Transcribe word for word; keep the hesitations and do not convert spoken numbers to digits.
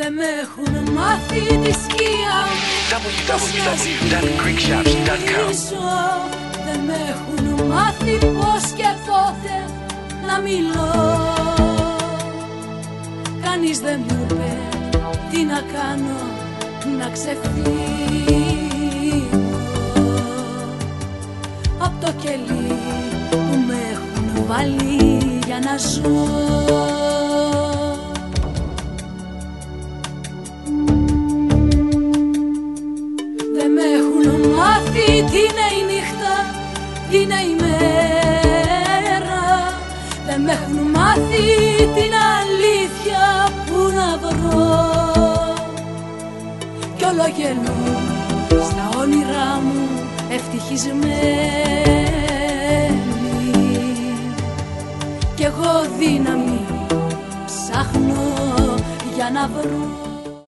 Δεν με έχουν μάθει τη σκιά μου double-u double-u double-u dot greek shops dot com. Δεν με έχουν μάθει πώς και πότε να μιλώ. Κανείς δεν μου είπε τι να κάνω να ξεφύγω απ' το κελί που με έχουν βάλει για να ζω. Δεν με έχουν μάθει τι είναι η νύχτα, τι είναι η μέρα. Δεν με έχουν μάθει την αλήθεια που να βρω. Κι όλο γελώ στα όνειρά μου ευτυχισμένη. Κι εγώ δύναμη ψάχνω για να βρω.